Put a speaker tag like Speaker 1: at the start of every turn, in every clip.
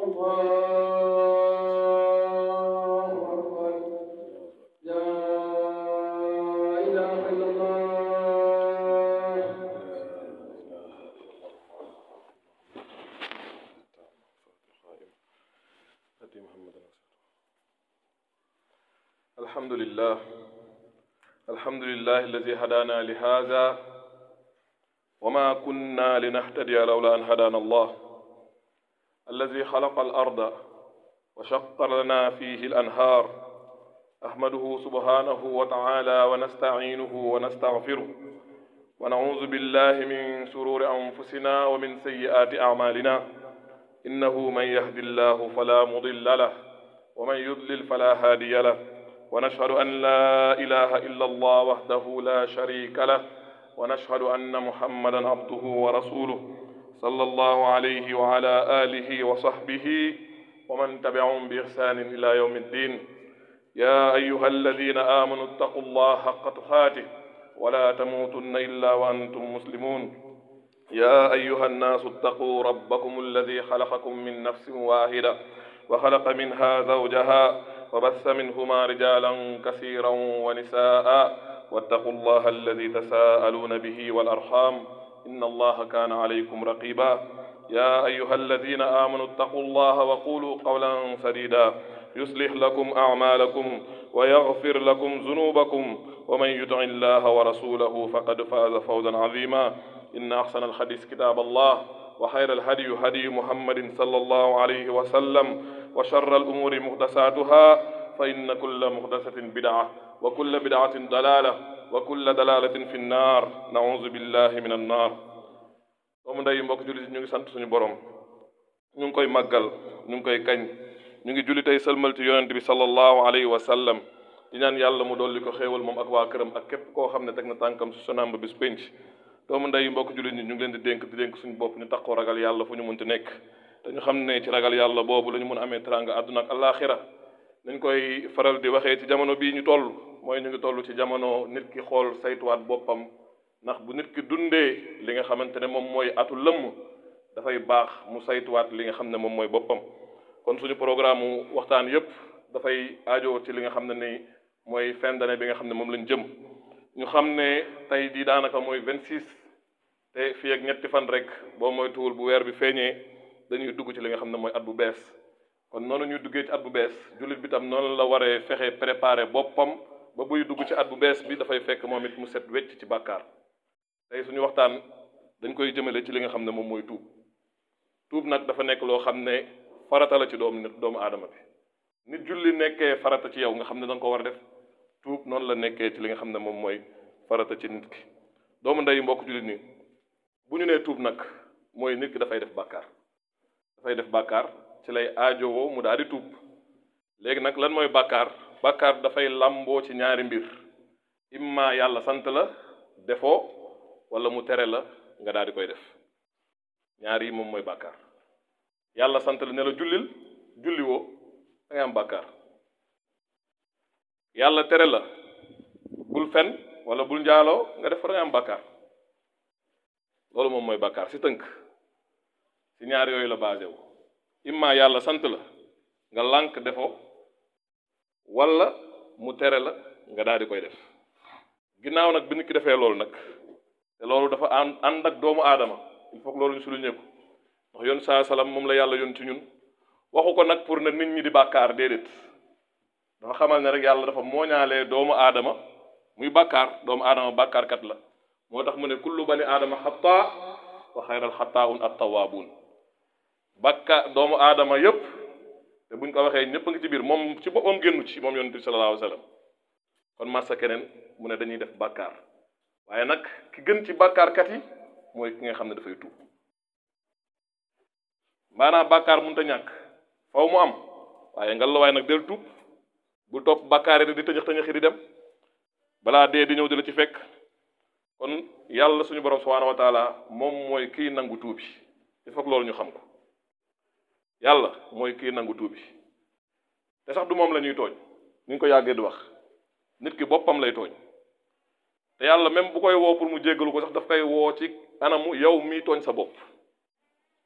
Speaker 1: الحمد لله الذي هدانا لهذا وما كنا لنهتدي لولا أن هدانا الله الذي خلق الأرض وشق لنا فيه الأنهار أحمده سبحانه وتعالى ونستعينه ونستغفره ونعوذ بالله من شرور أنفسنا ومن سيئات أعمالنا إنه من يهد الله فلا مضل له ومن يضلل فلا هادي له ونشهد أن لا إله إلا الله وحده لا شريك له ونشهد أن محمدا عبده ورسوله صلى الله عليه وعلى آله وصحبه ومن تبعهم بإحسان إلى يوم الدين يا أيها الذين آمنوا اتقوا الله حق تقاته ولا تموتن إلا وأنتم مسلمون يا أيها الناس اتقوا ربكم الذي خلقكم من نفس واحدة وخلق منها زوجها وبث منهما رجالا كثيرا ونساء واتقوا الله الذي تساءلون به والأرحام إن الله كان عليكم رقيبا يا أيها الذين آمنوا اتقوا الله وقولوا قولا سديدا يصلح لكم أعمالكم ويغفر لكم ذنوبكم ومن يطع الله ورسوله فقد فاز فوزا عظيما إن أحسن الحديث كتاب الله وخير الهدي هدي محمد صلى الله عليه وسلم وشر الأمور محدثاتها فإن كل محدثة بدعة وكل بدعة ضلالة وكل ضلالة في النار نعوذ بالله من النار doomu ndey mbokk jullit ñu ngi sant suñu borom ñu ngi koy màggal ñu ngi koy kañ ñu ngi julli tey sëlmal ci yonent bi sallallahu alayhi wa sallam di ñaan yàlla mu dolli ko xéewal moom ak waa këram ak képp koo xam ne teg na tànkam su sonaam ba bis penc doomu ndey mbokk jullit ñi ñu ngi leen di dénk suñu bopp ñu taxoo ragal yàlla fu ñu mënti nekk te ñu xam ne ci ragal yàlla boobu la ñu mën a amee teraanga àdduna ak àllaaxira nañ koy faral di waxee ci jamono bii ñu toll mooy ñu ngi toll ci jamono nit ki xool saytuwaat boppam ndax bu nit ki dundee li nga xamante ne moom mooy atu lëmm dafay baax mu saytuwaat li nga xam ne moom mooy boppam kon suñu programme waxtaan yépp dafay aajo ci li nga xam ne ni mooy fin d'année bi nga xam ne moom lañ jëm ñu xam ne tey jii daanaka mooy 26 te fii ak ñetti fan rek boo moytuwul bu weer bi feeñee dañuy dugg ci li nga xam ne mooy at bu bees kon noonu ñuy duggee ci at bu bees jullit bi tam noonu la waree fexe préparer boppam ba buy dugg ci at bu bees bi dafay fekk moom it mu set wecc ci bàkkaar tey suñu waxtaan dañ koy jëmale ci li nga xam ne moom mooy tuub nag dafa nekk loo xam ne farata la ci doomu aadama bi nit julli nekkee farata ci yow nga xam ne danga ko war a def tuub noonu la nekkee ci li nga xam ne moom mooy farata ci nit ki doomu ndey mbokk jullit nii bu ñu nee tuub nag mooy nit ki dafay def bàkkaar ci lay aajowoo mu daal di tuub léegi nag lan mooy bàkkaar dafay làmboo ci ñaari mbir imma yàlla sant la defoo wala mu tere la nga daal di koy def ñaar yi moom mooy bàkkaar yàlla sant la ne la julli woo da ngay am bàkkaar yàlla tere la bul fen wala bul njaaloo nga def da ngay am bàkkaar loolu moom mooy bàkkaar si tënk si ñaar yooyu la basé wu imma yàlla sant la nga lànk defoo wala mu tere la nga daal di koy def ginnaaw nag bi nit ki defee loolu nag te loolu dafa ànd ak doomu aadama il faut que loolu ñu souligner ko ndax yoon saa salaam moom la yàlla yoon ci ñun waxu ko nag pour ne nit ñi di bàkkaar déedéet dafa xamal ne rek yàlla dafa mooñaalee doomu aadama muy bàkkaar doomu aadama bàkkaarkat la moo tax mu ne kullu bani aadama xataa wa xayral xataa'un at-tawwaabuun bàkkaar doomu aadama yépp te buñ ko waxee ñëpp a ngi ci biir moom ci boppam génnu ci moom yonent bi sallallahu alayhi wa sallam kon massa keneen mu ne dañuy def bàkkaar waaye nag ki gën ci bàkkaarkat yi mooy ki nga xam ne dafay tuub maanaam bàkkaar mënut a ñàkk faw mu am waaye ngal la waaye nag del tuub bu topp bàkkaar yi di tëñëx di dem balaa dee di ñëw di la ci fekk kon yàlla suñu borom subhanahu wa taala moom mooy kiy nangu tuubi il faut que loolu ñu xam ko yàlla mooy kiy nangu tuubi te sax du moom la ñuy tooñ ni ñu ko yàggee di wax nit ki boppam lay tooñ te yàlla même bu koy woo pour mu jéggalu ko sax daf koy woo ci anamu yow mii tooñ sa bopp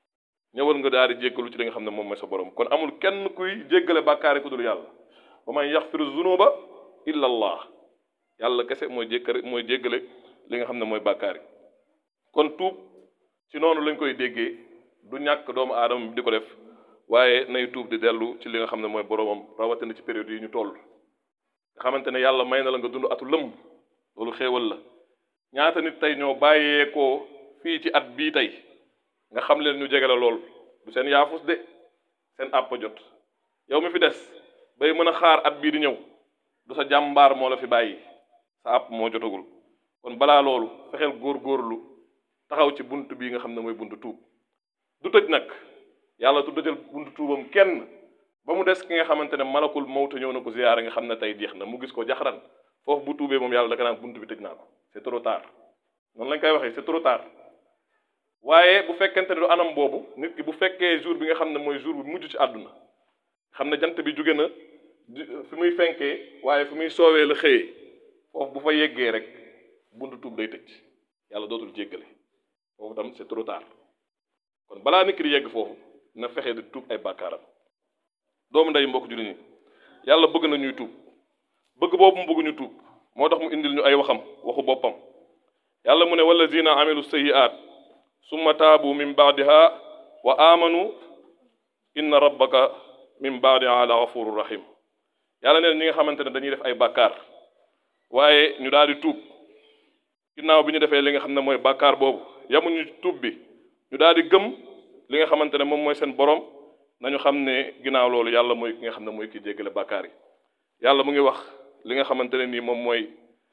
Speaker 1: ñëwal nga daal di jéggalu ci li nga xam ne moom mooy sa borom. kon amul kenn kuy jéggale bàkkaar ku dul yàlla. wa man yaxfiru zunuba illa allah. yàlla kese mooy jéggale li nga xam ne mooy bàkkaar yi. kon tuub ci noonu lañ koy déggee du ñàkk doomu aadama bi di ko def waaye nay tuub di dellu ci li nga xam ne mooy boromam rawatina ci période yi ñu toll. nga xamante ne yàlla may na la nga dund atu lëmm loolu xéewal la. ñaata nit tey ñoo bàyyeekoo fii ci at bii tey nga xam leen ñu jege la lool du seen yaafus de seen àpp jot. yow mi fi des bay mën a xaar at bii di ñëw du sa jàmbaar moo la fi bàyyi sa àpp moo jotagul. kon balaa loolu fexeel góorgóorlu taxaw ci bunt bii nga xam ne mooy buntu tuub. du tëj nag yàlla du tëjal buntu tuubam kenn ba mu des ki nga xamante ne malakul mawta ñëw na ko ziyaare nga xam ne tey jeex na mu gis ko jaxaran foofu bu tuubee moom yàlla daka naan buntu bi tëj naa ko c'est trop tard. noonu lañ koy waxee c'est trop tard. waaye bu fekkente ne du anam boobu nit ki bu fekkee jour bi nga xam ne mooy jour bu mujj ci àdduna xam ne jant bi jóge na fi muy fenkee waaye fi muy soowee la xëyee foofu bu fa yeggee rek buntu tuub day tëj yàlla dootul jéggale foofu tam c'est trop tard. kon balaa nit ki di yegg foofu na fexe di tuub ay bàkkaaram. doomu ndey mbokk jullit ñi yàlla bëgg na ñuy tuub bëgg boobu mu bëgg ñu tuub moo tax mu indil ñu ay waxu boppam. yàlla mu ne wallazina amilu sayyi'at summa taabu min ba'diha wa amanu inna rabbaka min ba'diha la ghafurur rahim. yàlla neen ñi nga xamante ne dañuy def ay bàkkaar waaye ñu daal di tuub ginnaaw bi ñu defee li nga xam ne mooy bàkkaar boobu yamuñu tuub bi ñu daal di gëm li nga xamante ne moom mooy seen borom nañu xam ne ginnaaw loolu yàlla mooy ki nga xam ne mooy ki jéggale bàkkaar yi. yàlla mu ngi wax li nga xamante ne nii moom mooy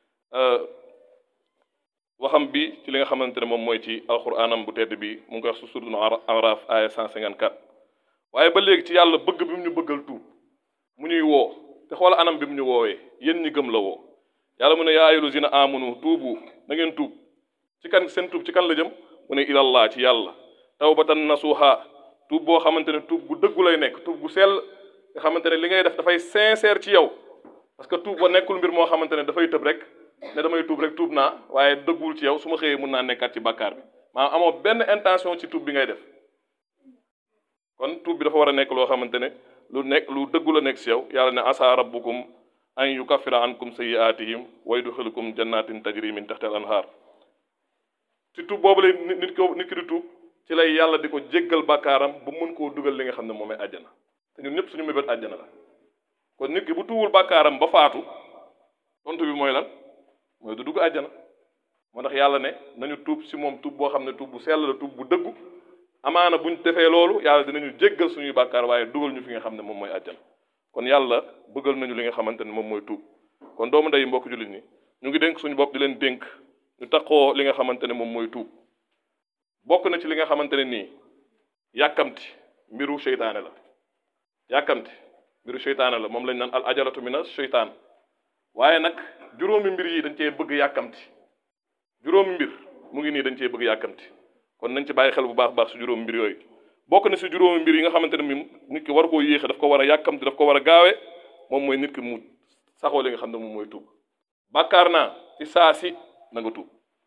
Speaker 1: waxam bi ci li nga xamante ne moom mooy ci alxuraanam bu tedd bi mu ngi koy wax su suratul Araf aya 154. waaye ba léegi ci yàlla bëgg bi mu ñu bëggal tuub mu ñuy woo te xool anam bi mu ñu woowee yéen ñi gëm la woo. yàlla mu ne yaa ayyuhal lazina amanu tuubu na ngeen tuub ci kan seen tuub ci kan la jëm mu ne ilallah ci yàlla tawbatan nasuha tuub boo xamante ne tuub gu dëggu lay nekk tuub gu sell nga xamante ne li ngay def dafay sincère ci yow parce que tuub ba nekkul mbir moo xamante ne dafay tëb rek ne damay tuub rek tuub naa waaye dëggul ci yow su ma xëyee mun naa nekkaat ci bàkkaar bi maanaam amoo benn intention ci tuub bi ngay def. kon tuub bi dafa war a nekk loo xamante ne lu dëggu la nekk ci yow. yàlla ne asa rabbukum an yukaffira ankum sayyi'atihim wa yudkhilukum jannatin tajri min tahtiha al-anhar. ci tuub boobu lay nit ki di tuub ci lay yàlla di ko jéggal bàkkaaram bu mën koo dugal li nga xam ne moom ay àjjana te ñun ñëpp suñu mébét àjjana la. kon nit ki bu tuubul bàkkaaram ba faatu tontu bi mooy lan mooy du dugg àjjana. moo tax yàlla ne nañu tuub si moom tuub boo xam ne tuub bu sell la tuub bu dëggu amaana buñ defee loolu yàlla dinañu jéggal suñuy bàkkaar waaye dugal ñu fi nga xam ne moom mooy àjjana. kon yàlla bëggal nañu li nga xamante ne moom mooy tuub. kon doomu ndey mbokk jullit ñi ñu ngi dénk suñu bopp di leen dénk ñu taxoo li nga xamante ne moom mooy tuub. bokk na ci li nga xamante ne nii yàkkamti mbiru seytaane la. yàkkamti mbiru seytaane la moom lañ naan al ajalatu mina seytaan waaye nag juróomi mbir yi dañ cee bëgg yàkkamti. juróomi mbir mu ngi nii dañ cee bëgg yàkkamti kon nañ ci bàyyi xel bu baax baax si juróomi mbir yooyu. bokk na si juróomi mbir yi nga xamante ne mi nit ki war koo yéexe daf ko war a yàkkamti daf ko war a gaawe moom mooy nit ki mu saxoo li nga xam ne moom mooy tuub. bàkkaar naa ci saa si na nga tuub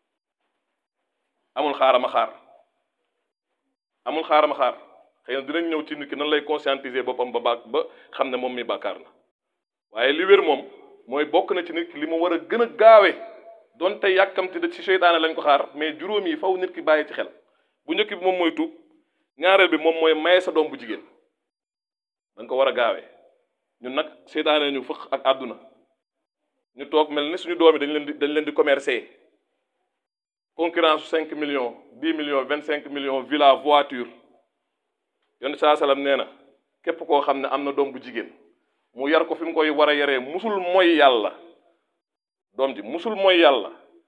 Speaker 1: amul xaarama xaar xëy na dinañ ñëw ci nit ki nan lay conscientiser boppam ba xam ne moom mi bàkkaar na waaye li wér moom mooy bokk na ci nit ki li mu war a gën a gaawe donte yàkkamti da ci seytaane lañ ko xaar mais juróom yi faw nit ki bàyyi ci xel. bu njëkk bi moom mooy tuub ñaareel bi moom mooy maye sa doom bu jigéen da nga ko war a gaawee. ñun nag seytaane ñu fëq ak àdduna ñu toog mel ni suñu doom yi dañ leen di commercer concurrence 5 millions 10 millions 25 millions villa voiture. Yonent saa salaam nee na képp koo xam ne am na doom bu jigéen mu yar ko fi mu koy war a yaree musul mooy yàlla doom ji musul mooy yàlla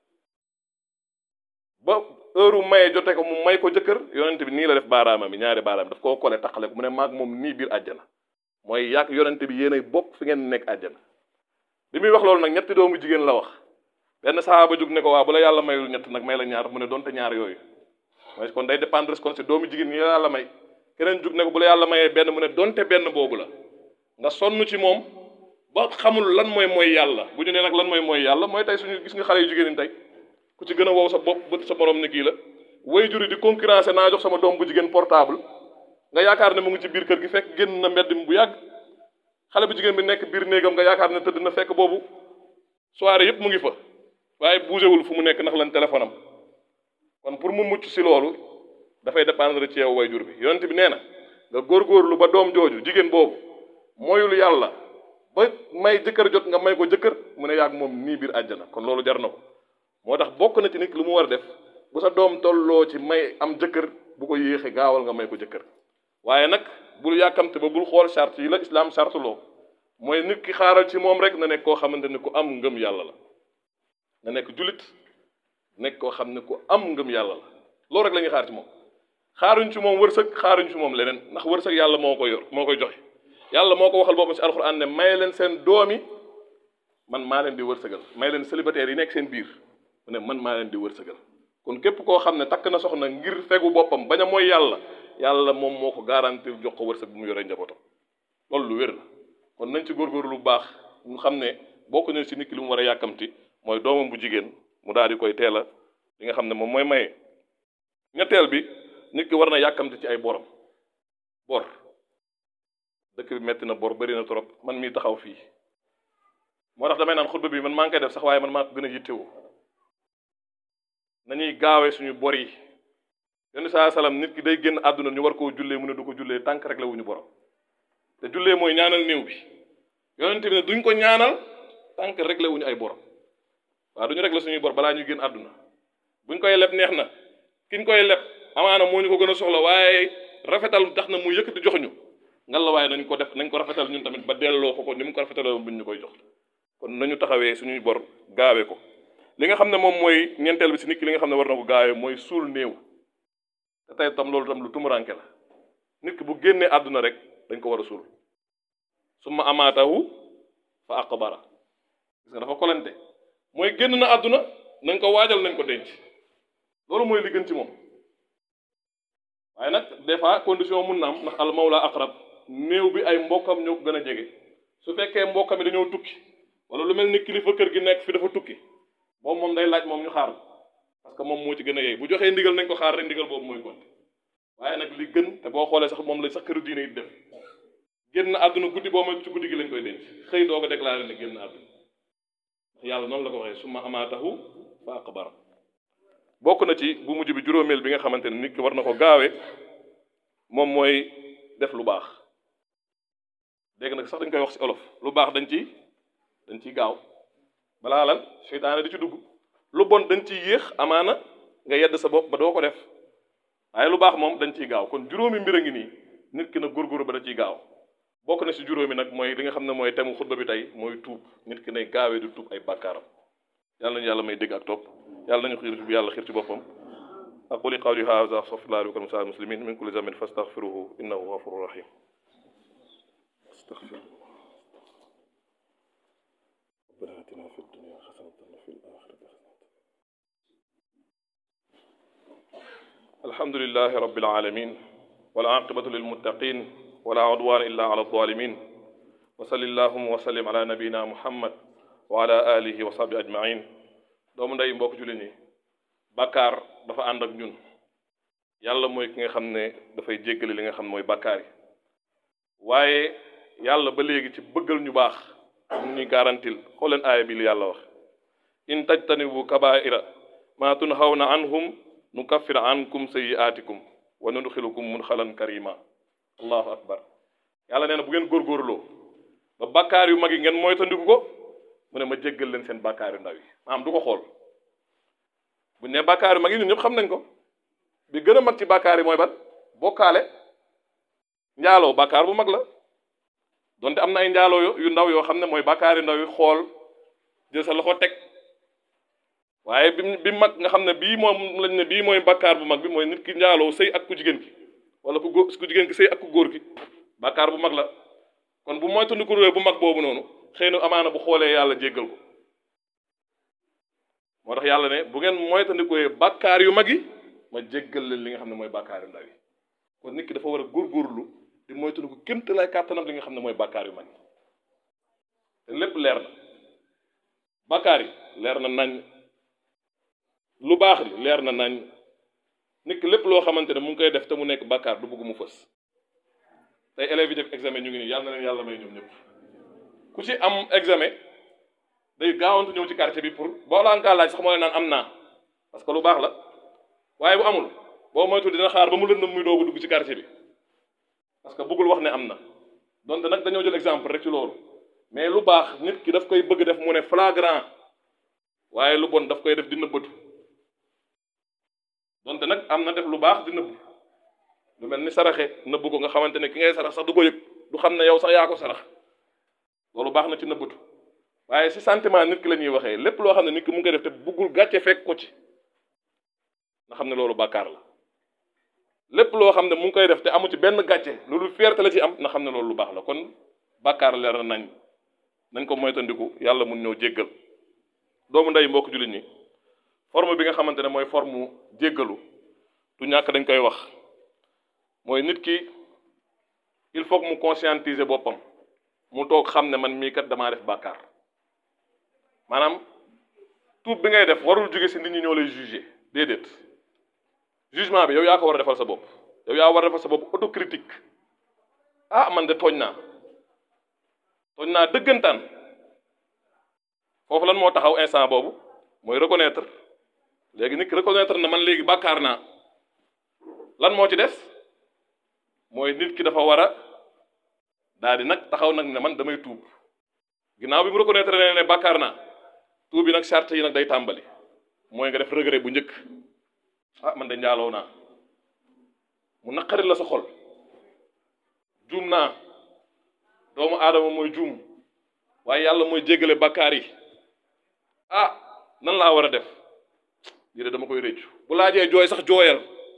Speaker 1: ba heure maye jote ko mu may ko jëkkër yonent bi nii la def baaraama mi ñaari baaraam daf koo kole taqale ko mu ne maag moom nii biir àjjana mooy yàq yonent bi yéenay bokk fi ngeen nekk àjjana. bi muy wax loolu nag ñetti doomu jigéen la wax benn sahaaba jóg ne ko waa bu la yàlla mayul ñett nag may la ñaar mu ne donte ñaar yooyu mooy kon day dépendre kon si doomu jigéen ñi yàlla may. keneen jug ne ko bu la yàlla mayee benn mu ne donte benn boobu la nga sonn ci moom ba xamul lan mooy yàlla bu ñu nee nag lan mooy yàlla mooy tey suñu gis nga xale yu jigéen ñi tey ku ci gën a wow sa bopp bët sa morom ne kii la way juri di concurrencer naa jox sama doom bu jigéen portable nga yaakaar ne mu ngi ci biir kër gi fekk génn na mbedd mi bu yàgg. xale bu jigéen bi nekk biir néegam nga yaakaar ne tëdd na fekk boobu soirée yëpp mu ngi fa waaye bougéwul fu mu nekk ndax lan téléphone am. kon pour mu mucc si loolu dafay dépendre ci yow waajur bi yonent bi nee na nga góorgóorlu ba doom jooju jigéen boobu moyul yàlla ba may jëkkër jot nga may ko jëkkër mu ne yàgg moom nii biir àjjana kon loolu jar na ko. moo tax bokk na ci nit lu mu war a def bu sa doom tolloo ci may am jëkkër bu ko yéexee gaawal nga may ko jëkkër waaye nag bul yàkkamte ba bul xool charte yi la islam charte loo mooy nit ki xaaral ci moom rek na nekk koo xamante ne ku am ngëm yàlla la na nekk julit nekk koo xam ne ku am ngëm yàlla la loolu rek la ñuy xaar ci moom. xaaruñ ci moom wërsëg xaaruñ ci moom leneen ndax wërsëg yàlla moo ko yor moo koy joxe yàlla moo ko waxal boppam ci alxuraan ne may leen seen doomi man maa leen di wërsëgal may leen célibataire yi nekk seen biir mu ne man maa leen di wërsëgal. kon képp koo xam ne takk na soxna ngir fegu boppam bañ a mooy yàlla moom moo ko garantir jox ko wërsëg bu mu yoree njabootam loolu lu wér la. kon nañ ci góorgóorlu lu baax ñu xam ne bokk na ci nit ki li mu war a yàkkamti mooy doomam bu jigéen mu daal di koy teel a li nga xam ne moom mooy maye. ñetteel bi nit ki war na yàkkamti ci ay borom bor dëkk bi metti na bor bëri na trop man mii taxaw fii moo tax damay naan xutba bi man maa ngi koy def sax waaye man maa ko gën a yittewoo nañuy gaawee suñu bor yi. yonent saa salaam nit ki day génn àdduna ñu war koo jullee mu ne du ko jullee tànk rek la wuñu borom te jullee mooy ñaanal néew bi yonent bi ne duñ ko ñaanal tànk rek la wuñu ay borom waaw duñu rek la suñuy bor balaa ñuy génn àdduna buñ koy leb neex na kiñ koy leb amaana moo ñu ko gën a soxla waaye rafetal tax na mu yëkkati jox ñu ngal la waaye nañ ko def nañ ko rafetal ñun tamit ba delloo ko ni mu ko rafetaloo buñ ñu koy jox kon nañu taxawee suñuy bor gaawee ko. li nga xam ne moom mooy ñeenteel bi si nit ki li nga xam ne war na ko gaawee mooy suul néew te tey tam loolu tam lu tumuranke la nit ki bu génnee àdduna rek dañ ko war a suul summa amaatahu fa aqbara gis nga dafa kolante mooy génn na àdduna nañ ko waajal nañ ko denc loolu mooy li gën ci moom. waaye nag des fois condition mun na am ndax al mawla aqrab néew bi ay mbokkam ñoo gën a jege su fekkee mbokkam yi dañoo tukki wala lu mel ni kilifa kër gi nekk fi dafa tukki boobu moom day laaj moom ñu xaar parce que moom moo ci gën a yey bu joxee ndigal nañ ko xaar rek ndigal boobu mooy konte waaye nag li gën te boo xoolee sax moom la sax këru diine it def génn àdduna guddi boo ma ci guddi gi lañ koy denc xëy doo ko déclaré ne génn àdduna ndax yàlla noonu la ko waxee summa amaatahu fa aqbara. bokk na ci bu mujj bi juróomeel bi nga xamante ne nit ki war na ko gaawee moom mooy def lu baax dégg nag sax dañ koy wax ci olof lu baax dañ ciy gaaw balaa lan seytaane di ci dugg lu bon dañ ciy yéex amaana nga yedd sa bopp ba doo ko def waaye lu baax moom dañ ciy gaaw kon juróomi mbir a ngi nii nit ki nag góorgóorlu ba da ciy gaaw bokk na ci juróomi nag mooy li nga xam ne mooy temu xutba bi tey mooy tuub nit ki nay gaawee di tuub ay bàkkaaram yàlla nañu yàlla may dégg ak topp yàlla nañu xiir ci boppam aquli qawli hadha astaghfirullahi wa lakum muslimin min kulli dhanbin fastaghfiruhu innahu ghafurur rahim astaghfirullah rabbana atina fid dunya hasanatan wa fil akhirati hasanatan alhamdulillahi rabbil alamin wal aqibatu lil muttaqin wala udwana illa ala adh-dhalimin wa sallallahu wa sallim ala nabiyyina muhammad wa ala alihi wa sahbihi ajma'in doomu ndey mbokk jullit ñi bàkkaar dafa ànd ak ñun yàlla mooy ki nga xam ne dafay jéggale li nga xam ne mooy bàkkaar yi waaye yàlla ba léegi ci bëggal ñu baax mu ñuy garantil xooleen aaya bi li yàlla wax in tajtanibu kabaa'ira ma tunhawna anhum nukaffir ankum sayyi'atikum wa nudxilukum mudxalan karima allahu akbar yàlla nee na bu ngeen góorgóorloo ba bàkkaar yu mag yi ngeen moytandiku ko mu ne ma jéggal leen seen bàkkaar yu ndaw yi maanaam du ko xool bu ne bàkkaar yu mag yi ñun ñëpp xam nañ ko bi gën a mag ci bàkkaar yi mooy ban bokkaale njaaloo bàkkaar bu mag la donte am na ay njaaloo yu ndaw yoo xam ne mooy bàkkaar yu ndaw yi xool jël sa loxo teg waaye bi mag nga xam ne bii moom lañ ne bii mooy bàkkaar bu mag bi mooy nit ki njaaloo sëy ak ku jigéen ki wala ku jigéen ki sëy ak ku góor ki bàkkaar bu mag la kon bu moytandiku bu mag boobu noonu xëy na amaana bu xoolee yàlla jéggal ko moo tax yàlla ne bu ngeen moytandikoo bàkkaar yu mag yi ma jéggal leen li nga xam ne mooy bàkkaar yu ndaw yi kon nit ki dafa war a góorgóorlu di moytandiku kémt lay kàttanam li nga xam ne mooy bàkkaar yu mag yi te lépp leer na bàkkaar yi leer na nañ lu baax li leer na nañ nit ki lépp loo xamante ne mu ngi koy def te mu nekk bàkkaar du bëgg mu fës tey élèves yi def examen ñu ngi nii yàlla na leen yàlla may ñoom ñëpp ku ci am examen day gaawantu ñëw ci quartier bi pour boo laan kaa laaj sax moo leen naan am naa parce que lu baax la waaye bu amul boo moytu dina xaar ba mu lëndëm muy doogu dugg ci quartier bi parce que bëggul wax ne am na donte nag dañoo jël exemple rek ci loolu mais lu baax nit ki daf koy bëgg def mu ne flagrant waaye lu bon daf koy def di nëbbatu donte nag am na def lu baax di nëbb lu mel ni saraxe nëbb ko nga xamante ne ki ngay sarax sax du ko yëg du xam ne yow sax yaa ko sarax loolu baax na ci nëbbatu waaye si sentiment nit ki la ñuy waxee lépp loo xam ne nit ki mu ngi koy def te bëggul gàcce fekk ko ci nga xam ne loolu bàkkaar la lépp loo xam ne mu ngi koy def te amu ci benn gàcce loolu fierté la ci am na xam ne loolu lu baax la kon bàkkaar leer na nañ ko moytandiku yàlla mun ñëw jéggal doomu ndey mbokk jullit ñi forme bi nga xamante ne mooy forme jéggalu du ñàkk dañ koy wax mooy nit ki il faut que mu conscientiser boppam mu toog xam ne man mii kat damaa def bàkkaar maanaam tuub bi ngay def warul jóge si nit ñi ñoo lay juger déedéet jugement bi yow yaa ko war a defal sa bopp yow yaa war a defal sa bopp autocritique ah man de tooñ naa dëggantaan foofu lan moo taxaw instant boobu mooy reconnaître léegi nit ki reconnaître na man léegi bàkkaar naa lan moo ci des mooy nit ki dafa war a daal di nag taxaw nag ne man damay tuub ginnaaw bi mu reconnaître ne bàkkaar naa tuub bi nag charte yi nag day tàmbali mooy nga def regret bu njëkk ah man de njaaloo naa mu naqari la sa xol juum naa doomu aadama mooy juum waaye yàlla mooy jéggale bàkkaar yi ah nan laa war a def lii de dama koy réccu bu laajee jooy sax jooyal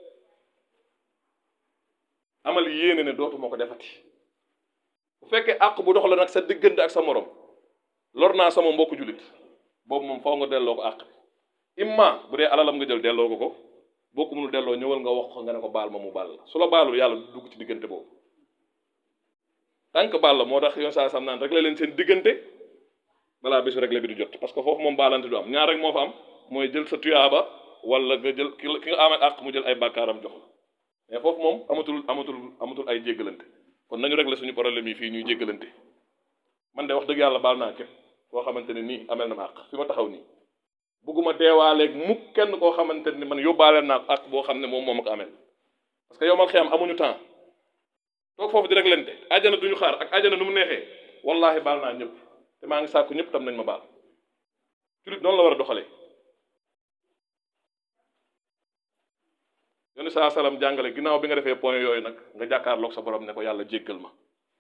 Speaker 1: amal yéene ne dootuma ko defati bu fekkee àq bu dox la nag sa diggante ak sa morom lor naa sama mbokku jullit boobu moom faw nga delloo ko àq bi imma bu dee alalam nga jël delloo ko boo ko mënul delloo ñëwal nga wax ko nga ne ko baal ma mu baal la su la baalul yàlla du dugg ci diggante boobu tant que baal la moo tax yoon saa sam naan rek la leen seen diggante balaa bésu réglé bi du jot parce que foofu moom baalante du am ñaar rek moo fa am mooy jël sa tuyaaba wala nga jël ki nga amee àq mu jël ay bàkkaaram jox la mais foofu moom amatul ay jéggalante kon nañu régler suñu problème yi fii ñuy jéggalante man de wax dëgg yàlla baal naa képp koo xamante ne nii amel na ma àq fi ma taxaw nii bugguma deewaaleeg mukk kenn koo xamante ni man yóbbaale naa ko àq boo xam ne moom moo ma ko amel parce que yow mal xiyam amuñu temps toog foofu di réglante àjjana duñu xaar ak àjjana nu mu neexee wallahi baal naa ñëpp te maa ngi sàkku ñëpp tam nañ ma baal julit noonu la war a doxalee yoni saa salaam jàngale ginnaaw bi nga defee point yooyu nag nga jàkkaarloog sa borom ne ko yàlla jéggal ma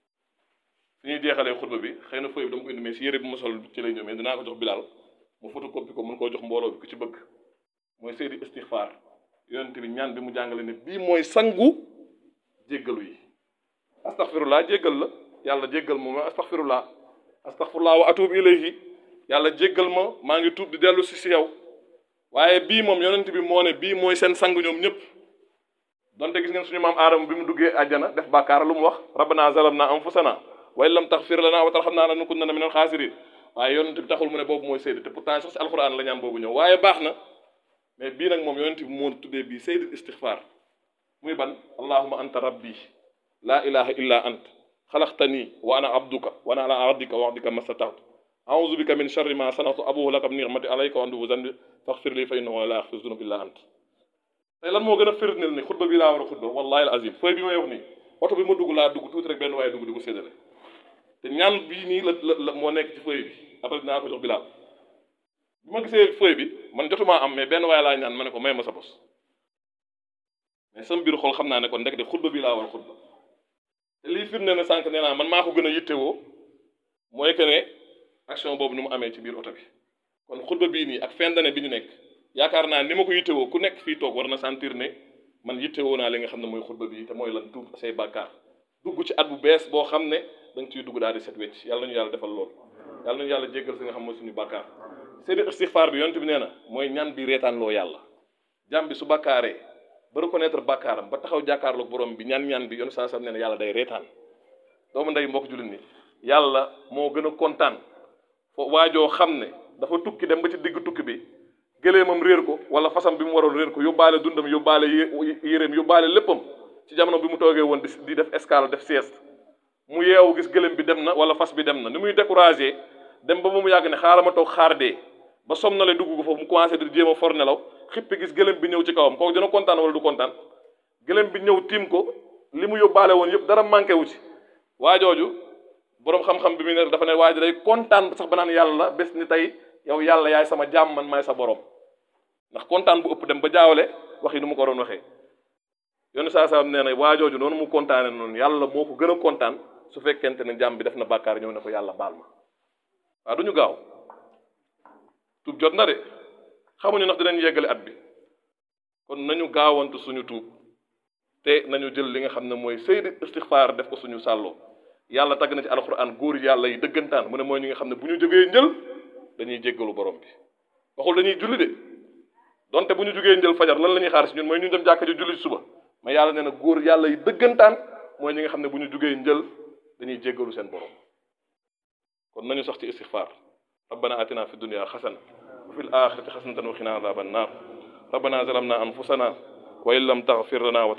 Speaker 1: fi ñuy jeexalee xutba bi xëy na fooy bi dama ko indi mais si yére bi ma sol ci lay ñëw mais dinaa ko jox Bilal mu photocopie ko mën koo jox mbooloo bi ku ci bëgg mooy seydi istixfaar yonent bi ñaan bi mu jàngale ne bii mooy sangu jéggalu yi astaghfirullah jéggal la yàlla jéggal ma astaghfirullah wa atuub ilayhi yàlla jéggal ma maa ngi tuub di dellu si yow waaye bii moom yonent bi moo ne bii mooy seen sang ñoom ñëpp donte gis ngeen suñu maam aadama bi mu duggee àjjana def bàkkaar lu mu wax rabbana zalamna anfusana wa in lam taghfir lana wa tarhamna lanakunanna minal khasirin waaye yonent bi taxul mu ne boobu mooy seydi te pourtant sax si alquran la ñaan boobu ñëw waaye baax na mais bii nag moom yonent bi moo tuddee bii seydi istighfar muy ban allahumma anta rabbi la ilaha illa ant xalaqtani wa ana abduka wa ana ala ahdika wa ahdika mastata'tu a'udhu bika min sharri ma sana'tu abuhu laka bi ni'mati alayka wa andubu zanbi faghfir li fa innahu la yaghfiru dhunuba illa ant tey lan moo gën a firndeel ni xutba bi laa war a xutba wallahi al azim fooy bi may wax nii oto bi ma dugg laa dugg tuuti rek benn waaye dugg di ko séddale te ñaan bii nii la moo nekk ci feuille bi après dinaa ko jox Bilal bi ma gisee feuille bi man jotumaa am mais benn waaye laa ñaan ma ne ko may ma sa bos mais sama biir xool xam naa ne kon ndekete xutba bi laa war a xutba te lii firnde ne sànq nee naa man maa ko gën a yittewoo mooy que ne action boobu ni mu amee ci biir oto bi kon xutba bii nii ak fin d'année bi ñu nekk yaakaar naa ni ma ko yittewoo ku nekk fii toog war na sentir ne man yittewoo naa li nga xam ne mooy xutba bi te mooy lan tuub say bàkkaar dugg ci at bu bees boo xam ne da nga ciy dugg daal di set wecc yàlla nañu yàlla defal loolu yàlla nañu yàlla jéggal si nga xam mooy suñu bàkkaar seydi istixfaar bi yonent bi nee na mooy ñaan bi reetaan loo yàlla jàmm bi su bàkkaaree ba reconnaître bàkkaaram ba taxaw jàkkaarloog borom bi ñaan bi yoon saa sam nee na yàlla day reetaan doomu ndey mbokk jullit ni yàlla moo gën a kontaan fo waajoo xam ne dafa tukki dem ba ci digg tukki bi gëleemam réer ko wala fasam bi mu waroon réer ko yóbbaale dundam yóbbaale yéreem yóbbaale léppam ci jamono bi mu toogee woon di def escale def sieste mu yeewu gis gëlëm bi dem na wala fas bi dem na ni muy découragé dem ba mu yàgg ne xaaral ma toog xaar dee ba somnale dugg ko foofu mu commencé di jéem a for nelaw xippi gis gëlëm bi ñëw ci kawam kooku dina kontaan wala du kontaan gëlëm bi ñëw tiim ko li mu yóbbaale woon yëpp dara manqué wu ci waa jooju boroom xam-xam bi mu ne dafa ne waa ji day kontaan sax ba naan yàlla bés ni tey yow yàlla yaay sama jaam man maay sa borom ndax kontaan bu ëpp dem ba jaawale wax yi nu mu ko doon waxee yoonu saa nee na waa jooju noonu mu kontaane noonu yàlla moo ko gën a kontaan su fekkente ne jaam bi def na bàkkaar ñëw ne ko yàlla baal ma waaw du ñu gaaw tuub jot na de xamuñu ndax dinañ yeggale at bi kon nañu gaawantu suñu tuub te nañu jël li nga xam ne mooy saydi istixfaar def ko suñu sàlloo yàlla tagg na ci alquran góor yàlla yi dëggantaan mu ne mooy ñi nga xam ne bu ñu jógee njël dañuy jéggalu borom bi waxul dañuy julli de donte bu ñu jógee njël fajar lan la ñuy xaar si ñun mooy ñu dem jàkka ji julli suba mais yàlla nee na góor yàlla yi dëggantaan mooy ñi nga xam ne bu ñu jógee njël dañuy jéggalu seen borom kon nañu sax ci istixfaar rabbana atina fi dunya xasana wa fil axirati xasanatan wa qina adhaban nar rabbana zalamna anfusana wa in lam taghfir lana